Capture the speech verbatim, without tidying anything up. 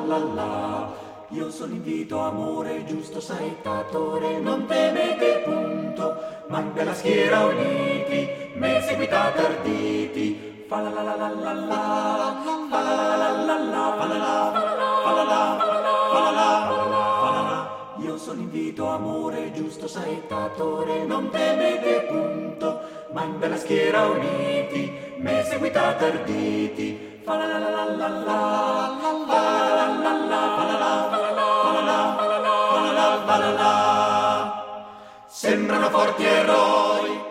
la la. Io sono invito, amore, giusto saettatore, non temete punto, ma in bella schiera uniti, me seguitate arditi. Fa la la la la la la, fa la la la la la, fa la la, fa la la, fa la la, fa la la. Io sono invito, amore, giusto saettatore, non temete punto, ma in bella schiera uniti, me seguitate arditi. Fa la la la la la la, fa la la la la, fa la la, fa la la, fa la la, fa la la, fa la la. Sembrano forti eroi